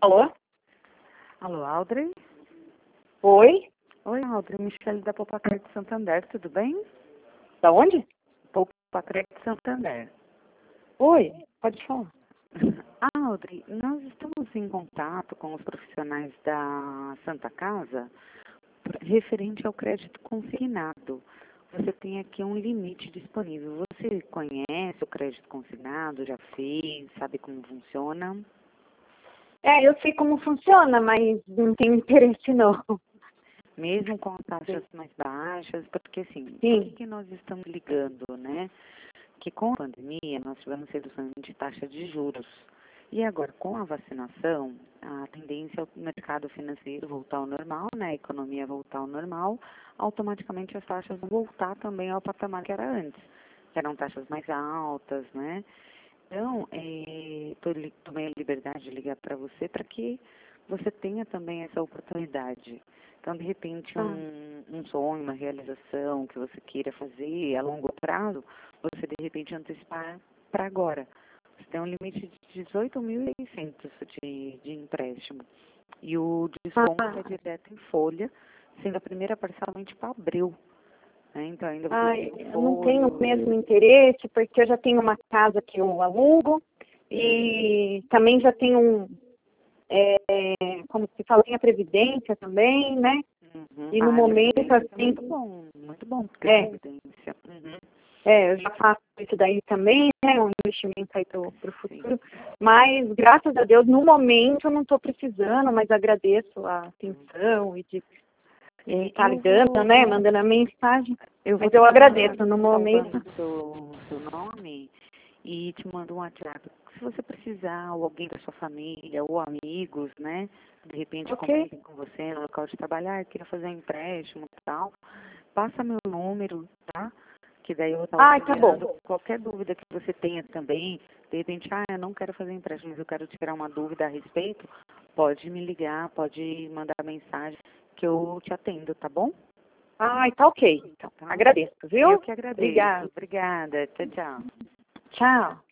Alô? Alô, Audrey? Oi? Oi, Audrey. Michele da Poupa-Crédito Santander, tudo bem? Da onde? Poupa-Crédito Santander. Oi, pode falar. Audrey, nós estamos em contato com os profissionais da Santa Casa referente ao crédito consignado. Você tem aqui um limite disponível. Você conhece o crédito consignado? Já fez? Sabe como funciona? Eu sei como funciona, mas não tenho interesse não. Mesmo com as taxas mais baixas, porque assim, Sim. por que nós estamos ligando, né? Que com a pandemia nós tivemos redução de taxa de juros. E agora, com a vacinação, a tendência é o mercado financeiro voltar ao normal, né? A economia voltar ao normal, automaticamente as taxas vão voltar também ao patamar que era antes, que eram taxas mais altas, né? Então, tomei a liberdade de ligar para você para que você tenha também essa oportunidade. Então, de repente, um sonho, uma realização que você queira fazer a longo prazo, você, de repente, antecipar para agora. Você tem um limite de 18.600 de empréstimo. E o desconto é direto em folha, sendo a primeira parcela somente para abril. Né? Então, ainda você tem Eu não tenho o mesmo interesse, porque eu já tenho uma casa que eu alugo e também já tenho como se fala, tem a previdência também, né? Uhum. E no momento, assim... Muito bom, porque é previdência. Uhum. Eu já faço isso daí também, né? Um investimento aí para o futuro. Mas, graças a Deus, no momento eu não estou precisando, mas agradeço a atenção e de estar ligando, né? Mandando a mensagem. Mas eu agradeço no momento. Seu nome e te mando um WhatsApp. Se você precisar, ou alguém da sua família, ou amigos, né? De repente comentem com você no local de trabalhar, queira fazer um empréstimo e tal, passa meu número, tá? Que daí eu vou estar Tá bom. qualquer dúvida que você tenha também, de repente, eu não quero fazer empréstimo, mas eu quero tirar uma dúvida a respeito, pode me ligar, pode mandar mensagem que eu te atendo, tá bom? Tá ok. Então, agradeço, viu? Eu que agradeço. Obrigada. Obrigada. Tchau, tchau. Tchau.